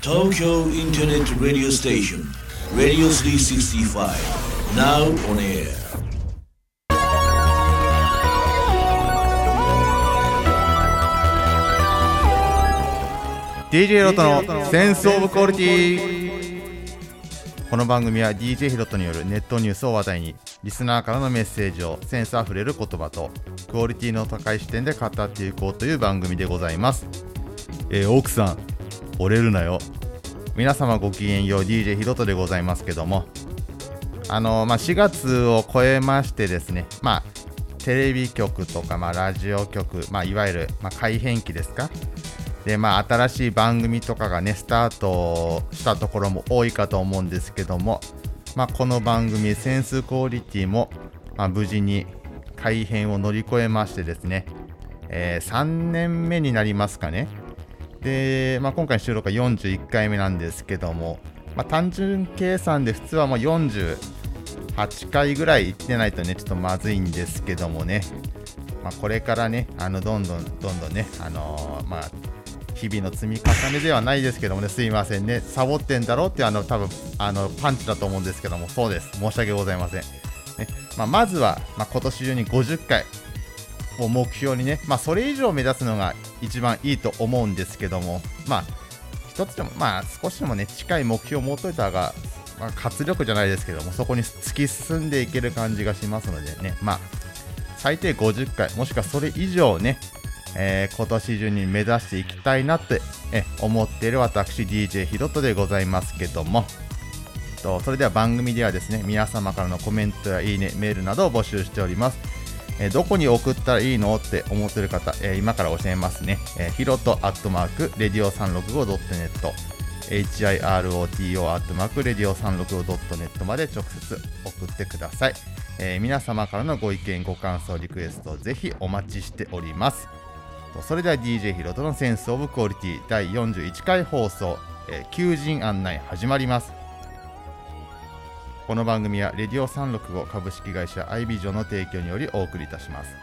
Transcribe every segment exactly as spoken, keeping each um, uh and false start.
Tokyo Internet Radio Station Radio スリーシクティファイブ Now on air ディージェー ヒロトのセンスオブクオリティ。この番組は ディージェー ヒロトによるネットニュースを話題にリスナーからのメッセージをセンスあふれる言葉とクオリティの高い視点で語っていこうという番組でございます。えー、奥さん折れるなよ。皆様ごきげんよう、 ディージェー ヒロトでございますけども、あのーまあ、しがつを超えましてですね、まあテレビ局とか、まあ、ラジオ局、まあ、いわゆる、まあ、改編期ですかで、まあ、新しい番組とかがねスタートしたところも多いかと思うんですけども、まあ、この番組センスクオリティも、まあ、無事に改編を乗り越えましてですね、えー、さんねんめになりますかね。で、まあ、今回収録はよんじゅういっかいめなんですけども、まあ、単純計算で普通はもうよんじゅうはちかいぐらい行ってないとねちょっとまずいんですけどもね、まあ、これからねあのどんどんどんどんねあのー、まあ日々の積み重ねではないですけどもね、すいませんね、サボってんだろうっていうあの多分あのパンチだと思うんですけども、そうです、申し訳ございません、ね。まあ、まずは、まあ、今年中にごじゅっかいを目標にね、まあ、それ以上目指すのが一番いいと思うんですけども、まあ一つでもまあ少しでもね近い目標を持っといた方が、まあ、活力じゃないですけどもそこに突き進んでいける感じがしますのでね、まあ最低ごじゅっかいもしくはそれ以上ねえー、今年中に目指していきたいなってえ思っている私 ディージェー ヒロトでございますけども、とそれでは番組ではですね皆様からのコメントやいいねメールなどを募集しております。えー、どこに送ったらいいのって思っている方、えー、今から教えますね。えー、ヒロトアットマークレディオ さんろくごドットネット ヒロト アットマークレディオ さんろくごドットネット まで直接送ってください。えー、皆様からのご意見ご感想リクエストぜひお待ちしております。それでは ディージェー ヒロトのセンスオブクオリティだいよんじゅういっかい放送、えー、求人案内始まります。この番組はレディオさんろくご株式会社アイビジョンの提供によりお送りいたします。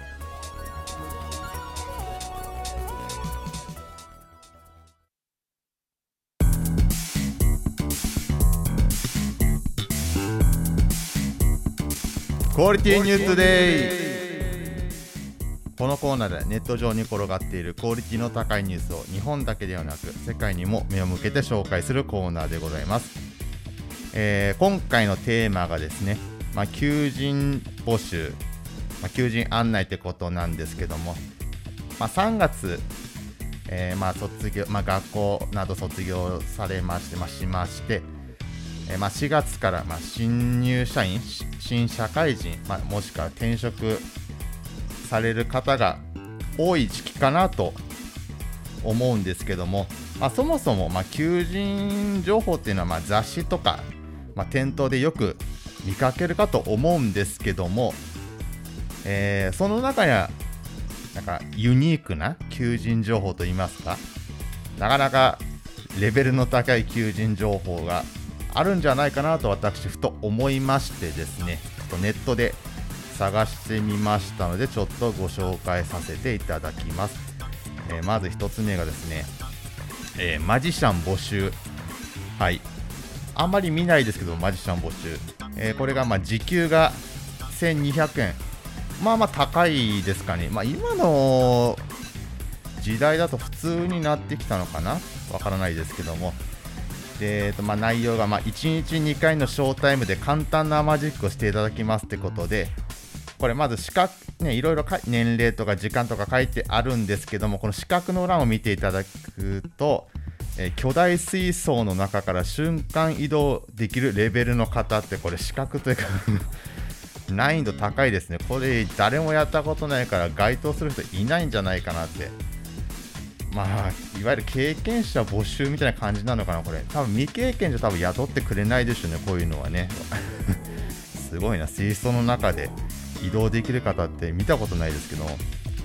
クオリティニュースデイ。このコーナーではネット上に転がっているクオリティの高いニュースを日本だけではなく世界にも目を向けて紹介するコーナーでございます。えー、今回のテーマがですね、まあ、求人募集、まあ、求人案内ってことなんですけども、まあ、さんがつ、えー、まあ卒業、まあ、学校など卒業されまして、まあ、しまして、えーまあ、しがつからまあ新入社員、新社会人、まあ、もしくは転職される方が多い時期かなと思うんですけども、まあ、そもそもまあ求人情報っていうのはまあ雑誌とか、まあ、店頭でよく見かけるかと思うんですけども、えー、その中にはなんかユニークな求人情報といいますか、なかなかレベルの高い求人情報があるんじゃないかなと私ふと思いましてですね、ちょっとネットで探してみましたのでちょっとご紹介させていただきます。えー、まず一つ目がですね、えー、マジシャン募集。はい、あんまり見ないですけどマジシャン募集、えー、これがまあ時給がせんにひゃくえん、まあまあ高いですかね。まあ今の時代だと普通になってきたのかな、わからないですけども、で、えーとまあ、内容がまあいちにちにかいのショータイムで簡単なマジックをしていただきますってことで、これまず資格ね、いろいろ年齢とか時間とか書いてあるんですけども、この資格の欄を見ていただくと、えー、巨大水槽の中から瞬間移動できるレベルの方って、これ資格というか難易度高いですね。これ誰もやったことないから該当する人いないんじゃないかなって。まあいわゆる経験者募集みたいな感じなのかな。これ多分未経験じゃ多分雇ってくれないでしょうね、こういうのはねすごいな、水槽の中で移動できる方って見たことないですけど、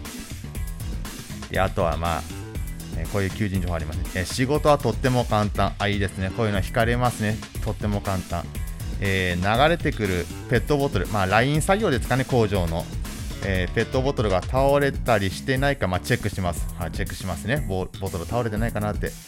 であとはまあ、えー、こういう求人情報ありますね。えー、仕事はとっても簡単。あ、いいですね、こういうの惹かれますね。とっても簡単。えー、流れてくるペットボトル、まあライン作業ですかね、工場の、えー、ペットボトルが倒れたりしてないか、まあ、チェックします。はい、チェックしますね。ボ、ボトル倒れてないかなって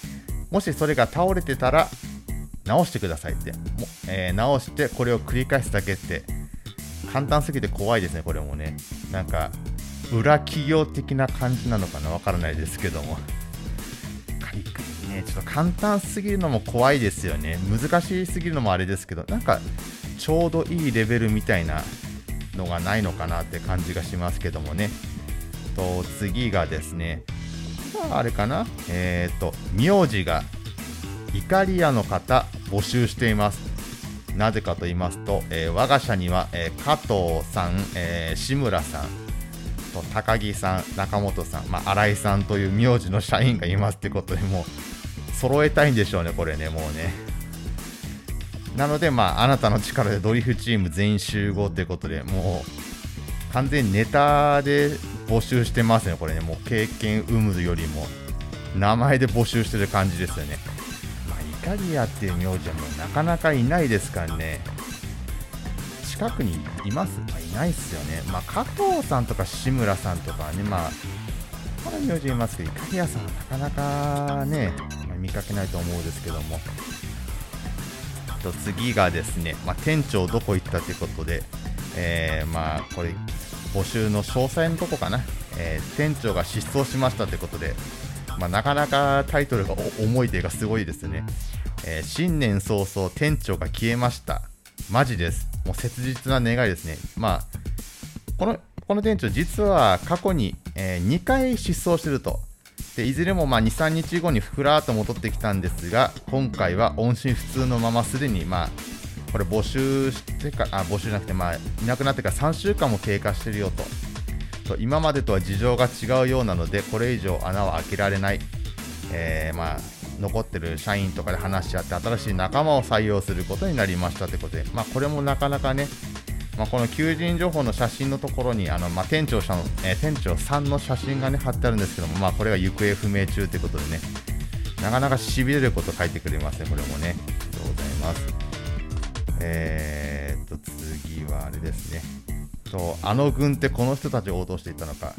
もしそれが倒れてたら直してくださいっても、えー、直してこれを繰り返すだけって簡単すぎて怖いですね。これもねなんか裏企業的な感じなのかな、わからないですけども、ね、ちょっと簡単すぎるのも怖いですよね。難しすぎるのもあれですけど、なんかちょうどいいレベルみたいなのがないのかなって感じがしますけどもね。と次がですね、あれかな、えーと名字がイカリアの方募集しています。なぜかと言いますと、えー、我が社には、えー、加藤さん、えー、志村さんと高木さん、中本さん、まあ、新井さんという名字の社員がいますってことで、もう揃えたいんでしょうねこれね。もうね、なのでまああなたの力でドリフチーム全員集合ということで、もう完全にネタで募集してますねこれね。もう経験有無よりも名前で募集してる感じですよね。まあ、イカリアっていう名字はもうなかなかいないですからね。近くにいます？まあ、いないっすよね。まあ、加藤さんとか志村さんとかね、まあこの名字いますけど、イカリアさんはなかなかね、まあ、見かけないと思うんですけども。と次がですね、まあ、店長どこ行ったということで、えー、まあこれ募集の詳細のとこかな、えー、店長が失踪しましたということで、まあ、なかなかタイトルが重いというかすごいですね。えー、新年早々店長が消えました。マジです。もう切実な願いですね。まあこのこの店長実は過去に、えー、にかい失踪してると。でいずれもまあ にさんにちごにふらっと戻ってきたんですが、今回は音信不通のまますでにまあこれ募集してかあ募集じゃなくてまあいなくなってからさんしゅうかんも経過してるよと。と今までとは事情が違うようなので、これ以上穴は開けられない。えー、まあ残ってる社員とかで話し合って新しい仲間を採用することになりましたということで、まあこれもなかなかね、まあ、この求人情報の写真のところにあの、まあ、店長さん、えー、店長さんの写真がね貼ってあるんですけども、まあこれが行方不明中ということでね、なかなかしびれること書いてくれますね。これもね、ありがとうございます。えーっと次はあれですね。とあの軍手この人たちを落としていったのか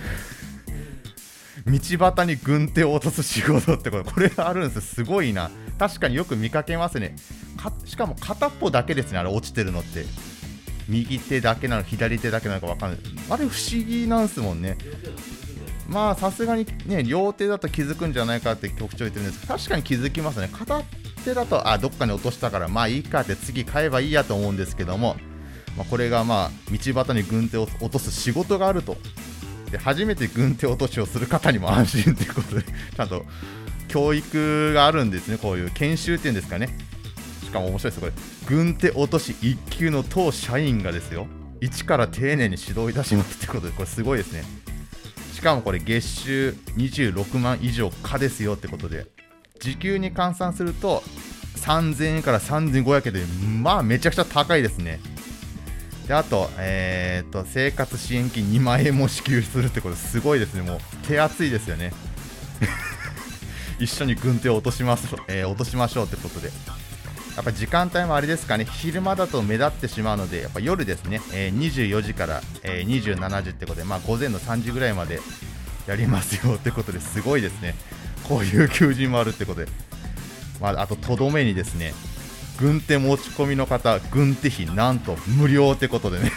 道端に軍手を落とす仕事ってこれこれあるんですよ。すごいな。確かによく見かけますね。かしかも片っぽだけですね、あれ落ちてるのって。右手だけなの左手だけなのか分かんない。あれ不思議なんですもんね。まあさすがにね両手だと気づくんじゃないかって局長言ってるんですけど、確かに気づきますね。片手だとあどっかに落としたからまあいいかって次買えばいいやと思うんですけども、まあ、これがまあ道端に軍手を落とす仕事があると。で初めて軍手落としをする方にも安心ということでちゃんと教育があるんですね。こういう研修っていうんですかね。しかも面白いです。これ軍手落としいっ級の当社員がですよ、一から丁寧に指導いたしますってことで、これすごいですね。しかもこれ月収にじゅうろくまん以上可ですよってことで、時給に換算するとさんぜんえんからさんぜんごひゃくえんで、まあめちゃくちゃ高いですね。であと、えー、と生活支援金にまんえんも支給するってことすごいですね。もう手厚いですよね一緒に軍手を落とします、えー、落としましょうってことで、やっぱり時間帯もあれですかね、昼間だと目立ってしまうので、やっぱ夜ですね、えー、にじゅうよじから、えー、にじゅうしちじってことで、まあ、午前のさんじぐらいまでやりますよってことで、すごいですね。こういう求人もあるってことで、まあ、あととどめにですね、軍手持ち込みの方、軍手費なんと無料ってことでね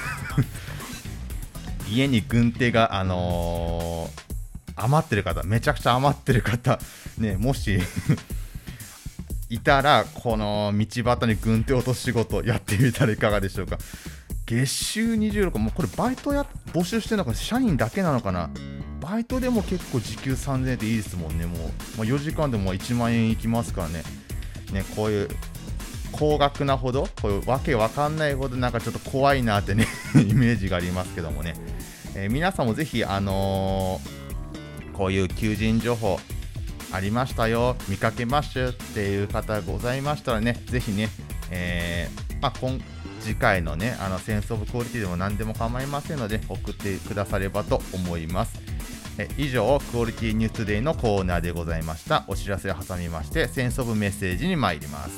家に軍手が、あのー、余ってる方、めちゃくちゃ余ってる方、ね、もしいたら、この道端に軍手落とす仕事やってみたらいかがでしょうか。月収にじゅうろく、もうこれバイトや募集してるのか社員だけなのかな。バイトでも結構時給さんぜんえんっていいですもんね。もう、まあ、よじかんでもいちまんえんいきますからね。ね、こういう高額なほど、こういうわけわかんないほどなんかちょっと怖いなってねイメージがありますけどもね、えー、皆さんもぜひ、あのー、こういう求人情報ありましたよ、見かけましたっていう方ございましたらね、ぜひね、えーまあ、今次回のね、あのセンスオブクオリティでも何でも構いませんので送ってくださればと思います。え以上、クオリティニューストゥデイのコーナーでございました。お知らせを挟みましてセンスオブメッセージに参ります。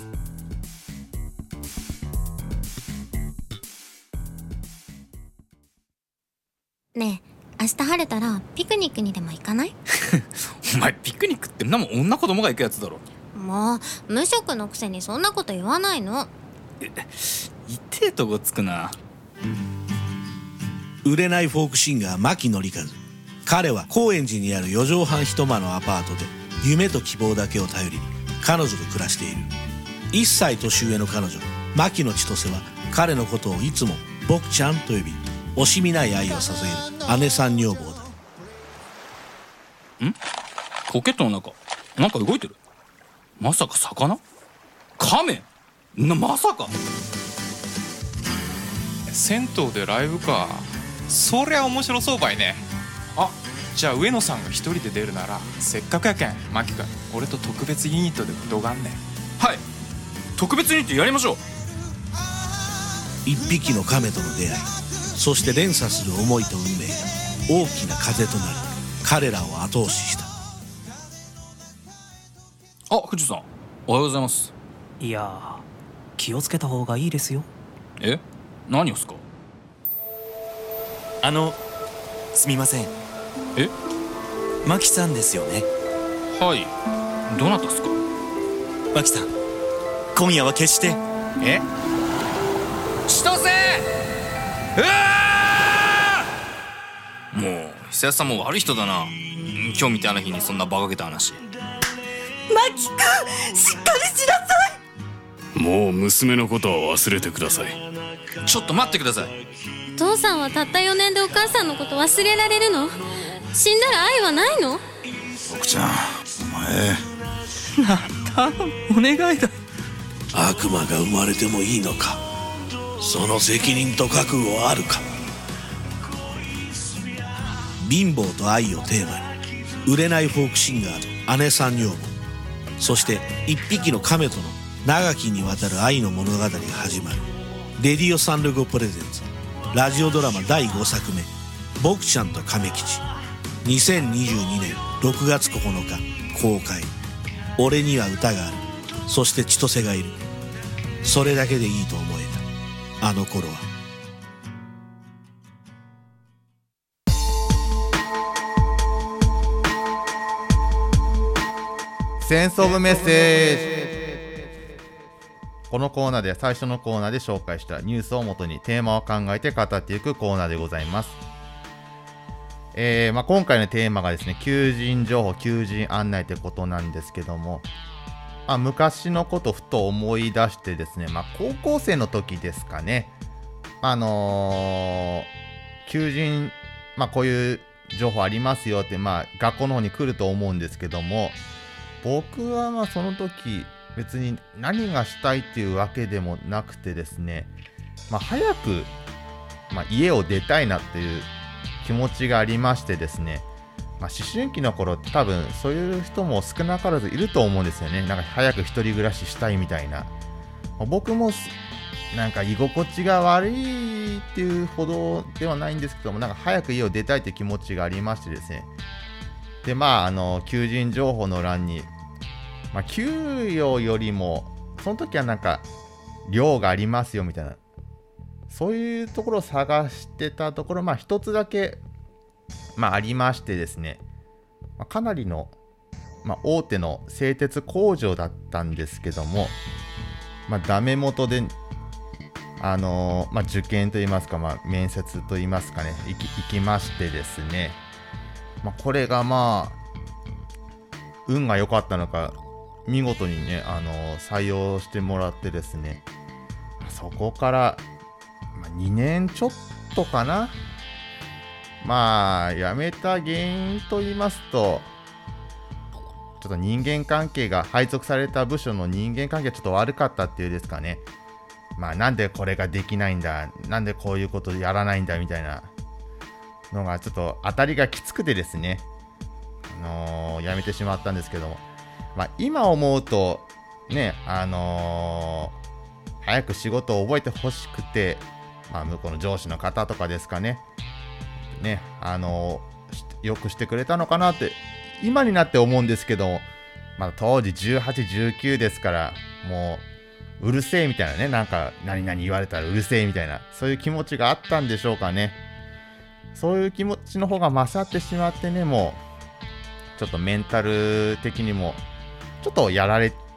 ねえ、明日晴れたらピクニックにでも行かない？ お前ピクニックってんなもん女子供が行くやつだろ。 もう無職のくせにそんなこと言わないの。 痛えとこつくな。 売れないフォークシンガー牧野利和。彼は高円寺にあるよ畳半一間のアパートで夢と希望だけを頼りに彼女と暮らしている。いっさい年上の彼女牧野千歳は彼のことをいつも僕ちゃんと呼び惜しみない愛を捧げる姉さん女房だ。 ん？ポケットの中なんか動いてる。まさか魚？カメ？な、まさか。 銭湯でライブか。そりゃ面白そうばいね。あ、じゃあ上野さんが一人で出るならせっかくやけんマキ君俺と特別ユニットでどがんねん。 はい、特別ユニットやりましょう。 一匹の亀との出会い、そして連鎖する思いと運命が大きな風となり彼らを後押しした。 あ、藤さんおはようございます。 いやー、気をつけた方がいいですよ。 え、何をすか。 あの、すみません。 え、 マキさんですよね。 はい、どなたっすか。 マキさん、今夜は決してえ、千歳。うわー、もう久安さんも悪い人だな。今日みたいな日にそんな馬鹿げた話。 マキ君、しっかりしなさい。 もう娘のことは忘れてください。 ちょっと待ってください。 父さんはたったよねんでお母さんのこと忘れられるの？死んだら愛はないの？ 僕ちゃん、お前な、頼む、お願いだ。 悪魔が生まれてもいいのか。その責任と覚悟はあるか。貧乏と愛をテーマに売れないフォークシンガーと姉さん女房、そして一匹の亀との長きにわたる愛の物語が始まる。レディオサンルゴプレゼンツラジオドラマだいごさくめ、僕ちゃんと亀吉。にせんにじゅうにねんろくがつここのか公開。俺には歌がある、そして千歳がいる。それだけでいいと思えたあの頃は。 センスオブメッセージ。このコーナーでは最初のコーナーで紹介したニュースをもとにテーマを考えて語っていくコーナーでございます。えーまあ、今回のテーマがですね、求人情報、求人案内ってことなんですけども、まあ、昔のことふと思い出してですね、まあ、高校生の時ですかね、あのー、求人、まあ、こういう情報ありますよって、まあ、学校の方に来ると思うんですけども、僕はまあその時別に何がしたいっていうわけでもなくてですね、まあ、早く、まあ、家を出たいなっていう気持ちがありましてですね、まあ、思春期の頃って多分そういう人も少なからずいると思うんですよね。なんか早く一人暮らししたいみたいな、まあ、僕もなんか居心地が悪いっていうほどではないんですけども、なんか早く家を出たいっていう気持ちがありましてですね、でまああの求人情報の欄に、まあ、給与よりもその時はなんか量がありますよみたいな、そういうところを探してたところ、まあ一つだけ、まあ、ありましてですね、まあ、かなりの、まあ、大手の製鉄工場だったんですけども、まあ、ダメ元で、あのーまあ、受験といいますか、まあ、面接といいますかね、行き、行きましてですね、まあ、これがまあ運が良かったのか見事にね、あのー採用してもらってですね、そこから、まあ、にねんちょっとかな、まあ辞めた原因と言いますと、ちょっと人間関係が、配属された部署の人間関係がちょっと悪かったっていうですかね。まあなんでこれができないんだ、なんでこういうことやらないんだみたいなのがちょっと当たりがきつくてですね、あのー、辞めてしまったんですけども、まあ今思うとね、あのー、早く仕事を覚えてほしくて、まあ向こうの上司の方とかですかね、ね、あのー、よくしてくれたのかなって今になって思うんですけど、まあ、当時じゅうはち、じゅうきゅうですから、もううるせえみたいなね、なんか何々言われたらうるせえみたいな、そういう気持ちがあったんでしょうかね。そういう気持ちの方が勝ってしまってね、もうちょっとメンタル的にもちょっとやられち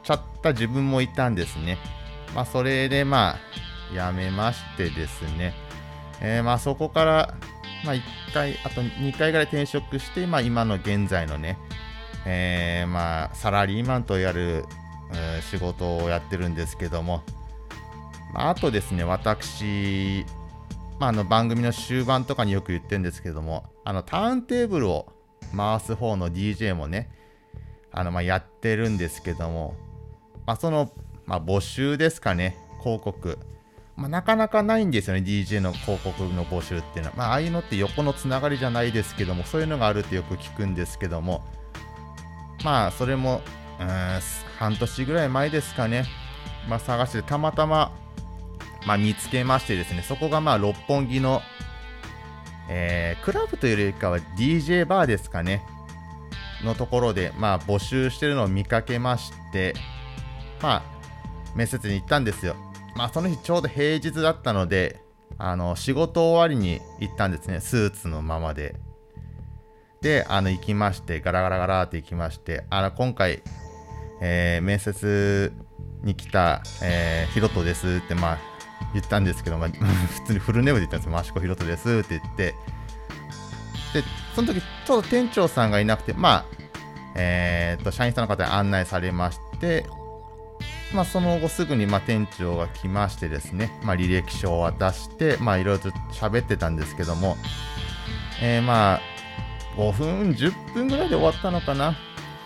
ちゃった自分もいたんですね。まあそれでまあやめましてですね、えー、まあそこからまあいっかいあとにかいぐらい転職して、まあ今の現在のね、えー、まあサラリーマンとやる、えー、仕事をやってるんですけども、まあ、あとですね、私、まあ、あの番組の終盤とかによく言ってるんですけども、あのターンテーブルを回す方の ディージェー もね、あのまあやってるんですけども、まあ、その、まあ、募集ですかね、広告、まあ、なかなかないんですよね、ディージェー の広告の募集っていうのは。まあ、ああいうのって横のつながりじゃないですけども、そういうのがあるってよく聞くんですけども、まあ、それも、うーん、半年ぐらい前ですかね、まあ、探してたまたま、まあ、見つけましてですね、そこがまあ六本木の、えー、クラブというよりかは ディージェー バーですかねのところで、まあ、募集してるのを見かけまして、まあ、面接に行ったんですよ。まあ、その日ちょうど平日だったので、あの仕事終わりに行ったんですね、スーツのままで。で、あの行きまして、ガラガラガラって行きまして、あの今回、えー、面接に来た、えー、ヒロトですって、まあ、言ったんですけど、まあ、普通にフルネームで言ったんですよ。益子ひろとですって言って、で、その時ちょうど店長さんがいなくて、まあ、えー、っと社員さんの方に案内されまして、まあ、その後すぐにまあ店長が来ましてですね、まあ、履歴書を渡して、まあ、いろいろと喋ってたんですけども、えー、まあごふんじゅっぷんぐらいで終わったのかな。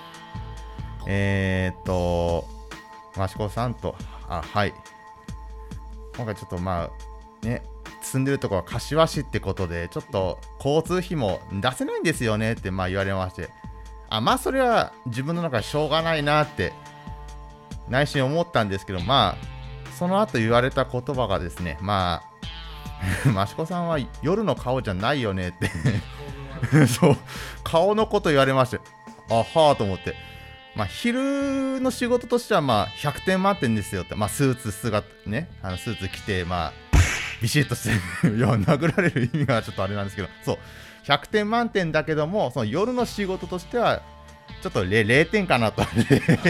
えー、っと益子さんと、あ、はい、今回ちょっとまあね、住んでるところは柏市ってことで、ちょっと交通費も出せないんですよねってまあ言われまして、あ、まあそれは自分の中でしょうがないなって内心思ったんですけど、まあその後言われた言葉がですね、まあ益子さんは夜の顔じゃないよねってそう顔のこと言われまして、あはーと思って、まあ、昼の仕事としてはまあひゃくてん満点ですよって、まあ、スーツ姿ね、あのスーツ着てまあビシッとしていや殴られる意味がちょっとあれなんですけど、そうひゃくてん満点だけども、その夜の仕事としてはちょっと 0, 0点かなとれいてん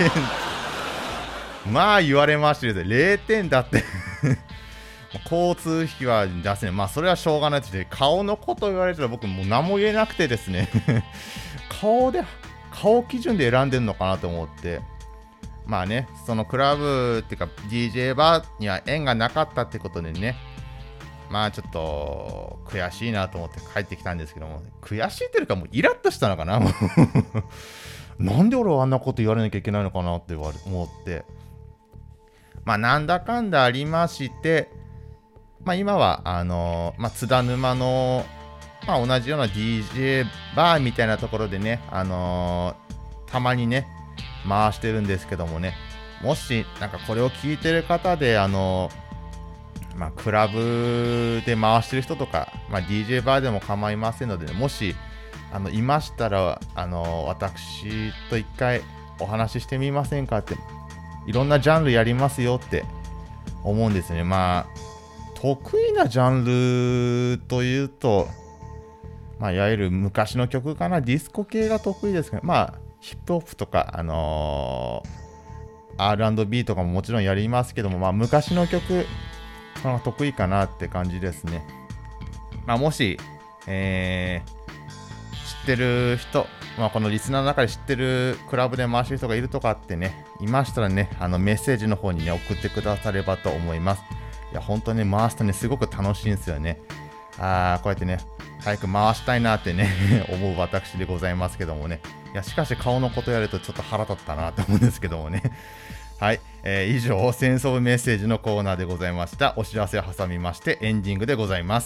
まあ言われましてですね、れいてんだって交通費は出せない、まあそれはしょうがないとして、顔のこと言われたら僕もう何も言えなくてですね顔で顔基準で選んでるのかなと思って、まあね、そのクラブっていうか ディージェー バーには縁がなかったってことでね、まあちょっと悔しいなと思って帰ってきたんですけども、悔しいっていうかもうイラッとしたのかななんで俺はあんなこと言われなきゃいけないのかなって思って、まあなんだかんだありまして、まあ今はあのー、まあ津田沼のまあ、同じような ディージェー バーみたいなところでね、あのー、たまにね回してるんですけどもね、もしなんかこれを聞いてる方で、あのー、まあ、クラブで回してる人とか、まあ、ディージェー バーでも構いませんので、ね、もしあのいましたら、あのー、私と一回お話ししてみませんかって、いろんなジャンルやりますよって思うんですね。まあ得意なジャンルというと、まあ、いわゆる昔の曲かな、ディスコ系が得意ですけど、まあ、ヒップホップとか、あのー、アールアンドビー とかももちろんやりますけども、まあ、昔の曲が得意かなって感じですね。まあ、もし、えー、知ってる人、まあ、このリスナーの中で知ってるクラブで回してる人がいるとかってね、いましたらね、あのメッセージの方にね、送ってくださればと思います。いや、本当にね、回すとね、すごく楽しいんですよね。あー、こうやってね、早く回したいなってね思う私でございますけどもね、いやしかし顔のことやるとちょっと腹立ったなと思うんですけどもねはい、えー、以上センスオブメッセージのコーナーでございました。お知らせを挟みましてエンディングでございます。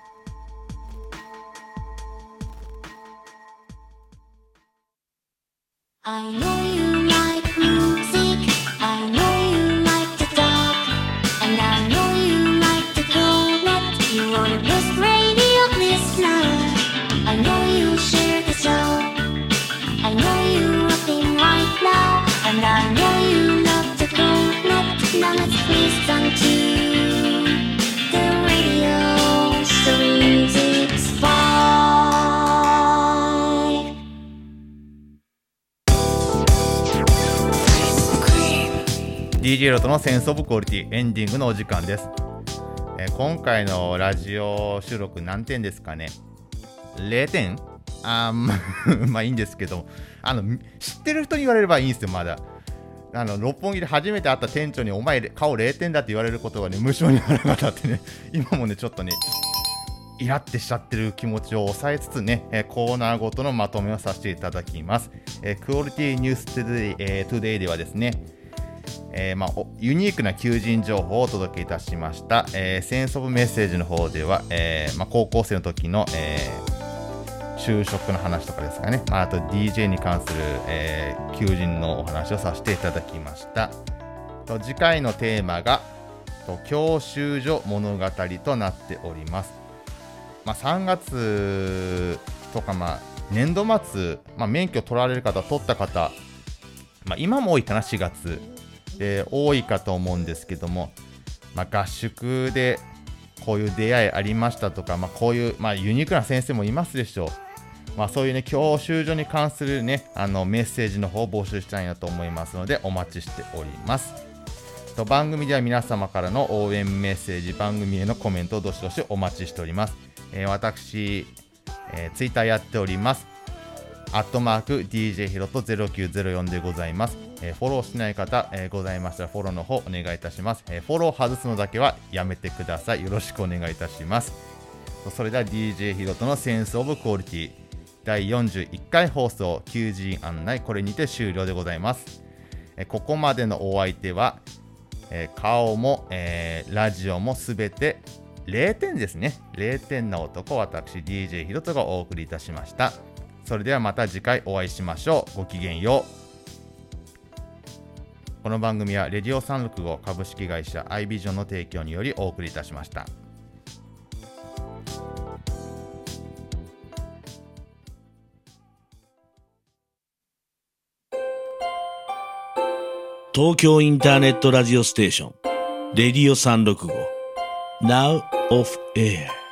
I know you like music, I know you like to talk, and I know you like to go net, you are the best radio listener. I know you share the show, I know you rapping right now, and I know you love to go net. Now let's listen to the radio three six five. ディージェー ロトのセンスオブクオリティエンディングのお時間です。えー、今回のラジオ収録何点ですかね。れいてん？あーままあいいんですけど、あの知ってる人に言われればいいんですよ。まだあの六本木で初めて会った店長にお前顔れいてんだって言われることがね無性に腹が立ってね、今もねちょっとねイラってしちゃってる気持ちを抑えつつね、えー、コーナーごとのまとめをさせていただきます。えー、クオリティニューストゥデイ、えー、トゥデイではですね、えーまあ、ユニークな求人情報をお届けいたしました。えー、センスオブメッセージの方では、えーまあ、高校生の時の、えー、就職の話とかですかね、まあ、あと ディージェー に関する、えー、求人のお話をさせていただきました。と次回のテーマがと教習所物語となっております。まあ、さんがつとか、まあ、年度末、まあ、免許取られる方取った方、まあ、今も多いかな、しがつで多いかと思うんですけども、まあ、合宿でこういう出会いありましたとか、まあ、こういう、まあ、ユニークな先生もいますでしょう。まあ、そういうね教習所に関するねあのメッセージの方を募集したいなと思いますのでお待ちしております。と番組では皆様からの応援メッセージ、番組へのコメントをどしどしお待ちしております。えー、私、えー、ツイッターやっております。アットマーク ディージェー ヒロトゼロきゅうゼロよんでございます。えー、フォローしない方、えー、ございましたらフォローの方お願いいたします。えー、フォロー外すのだけはやめてください。よろしくお願いいたします。それでは ディージェー ヒロトのセンスオブクオリティだいよんじゅういっかい放送求人案内、これにて終了でございます。えー、ここまでのお相手は、えー、顔も、えー、ラジオもすべてれいてんですね。れいてんな男、私 ディージェー ヒロトがお送りいたしました。それではまた次回お会いしましょう。ごきげんよう。この番組はレディオさんろくご株式会社アイビジョンの提供によりお送りいたしました。 東京インターネットラジオステーションレディオさんろくご Now off air